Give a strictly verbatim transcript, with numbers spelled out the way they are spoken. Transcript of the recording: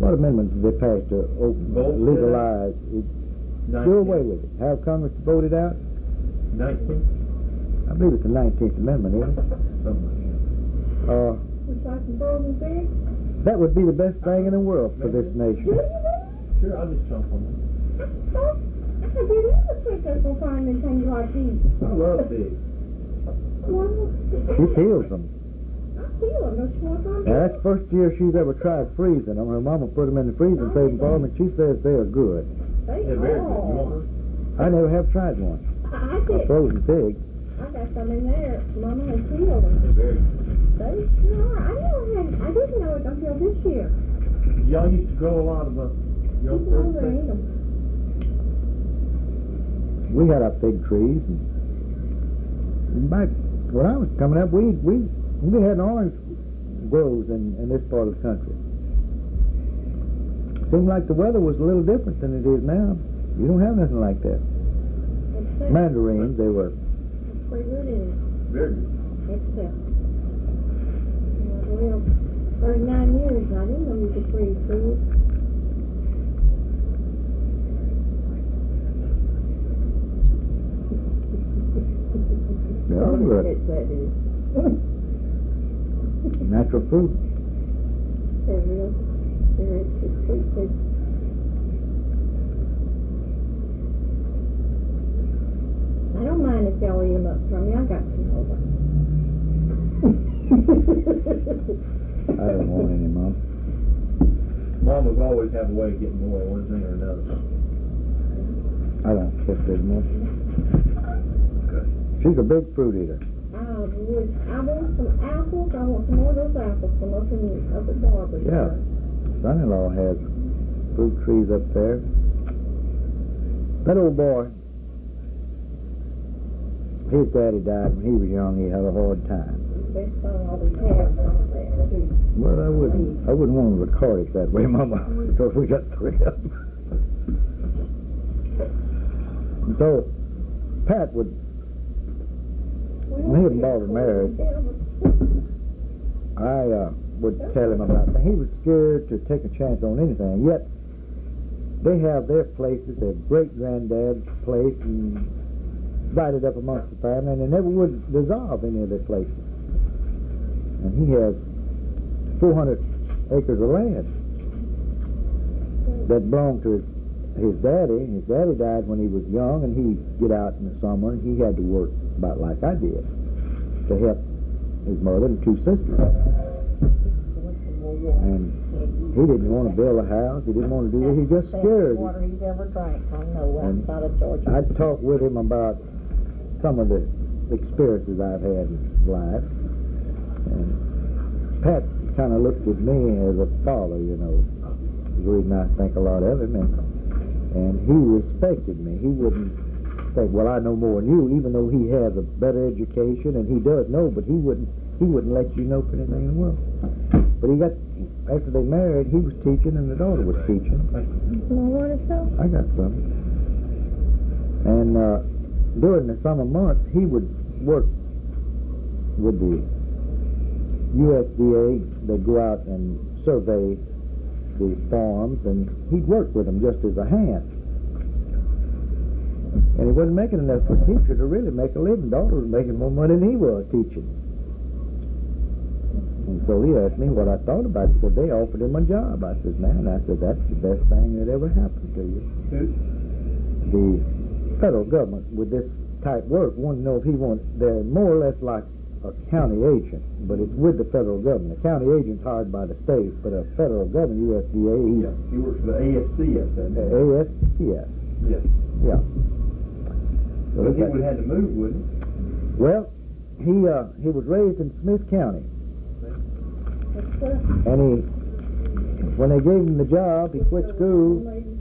What amendments did they pass to open, Vote legalize? It, do away nineteenth. with it. Have Congress vote it out? Nineteenth? I believe it's the nineteenth Amendment, isn't it? Something Uh, Looks like some frozen fish. that would be the best thing in the world for this Do you nation. think? like that. Sure, I'll just jump on that. Oh, I can't believe the fish that's gonna find anything you like to eat. I love pigs. Well, She peels them. I feel them. Don't you want some? Now, that's the first year she's ever tried freezing them. Her mama put them in the freezer and saved them for them, and she says they are good. They They're very good. You want are. one? I never have tried one. I, I A did. frozen pig. I got some in there. Mama had peeled them. They're very good. They sure are. I never had. I didn't know it until this year. Y'all used to grow a lot of uh, your People fruit over things? eat them. We had our fig trees, and, and back when I was coming up, we we we had orange groves in, in this part of the country. Seemed like the weather was a little different than it is now. You don't have nothing like that. Except, Mandarins, they were. it's pretty good in it. Very good. Except. Well, thirty-nine years, I didn't know you could freeze food. Yeah, but It's that is. natural fruit. They're real. They're it's it's sweet too. I don't mind if y'all eat them up from me. I got some over. I don't want any, Mom. Mamas always have a way of getting more one thing or another. I don't care very much. She's a big fruit eater. I would. I want some apples. I want some more of those apples from up in up at Barbara's. Yeah. Son-in-law has fruit trees up there. That old boy, his daddy died when he was young. He had a hard time. Best thing always has on there too. Well, I wouldn't, I wouldn't want to record it that way, Mama, because we got three of them. And so, Pat would, when he and Barbara married, I uh, would tell him about that. He was scared to take a chance on anything. Yet, they have their places, their great-granddad's place, and divided up amongst the family, and they never would dissolve any of their places. And he has four hundred acres of land that belonged to his, his daddy. His daddy died when he was young, and he'd get out in the summer, and he had to work about like I did to help his mother and two sisters. And he didn't want to build a house. He didn't want to do it. He just scared. Water he's ever drank. I know And outside of Georgia. I'd talk with him about some of the experiences I've had in life. And Pat kind of looked at me as a father, you know. The reason I think a lot of him. And, and he respected me. He wouldn't think, well, I know more than you, even though he has a better education, and he does know, but he wouldn't he wouldn't let you know for anything in the world. But he got, after they married, he was teaching, and the daughter was teaching. No water so? I got some. And uh, during the summer months, he would work with the U S D A. They'd go out and survey the farms, and he'd work with them just as a hand. And he wasn't making enough for a teacher to really make a living. Daughter was making more money than he was teaching. And so he asked me what I thought about it. Well, they offered him a job. I said, man, I said, that's the best thing that ever happened to you. The federal government with this type work wanted to know if he wanted, they're more or less like a county agent, but it's with the federal government. The county agent's hired by the state, but a federal government, U S D A, he's Yeah, he works for the A S C S, doesn't he? A S P S. Yes. Yeah. So But he that- would have had to move, wouldn't well, he uh, he was raised in Smith County, It's tough. and he when they gave him the job, he quit school.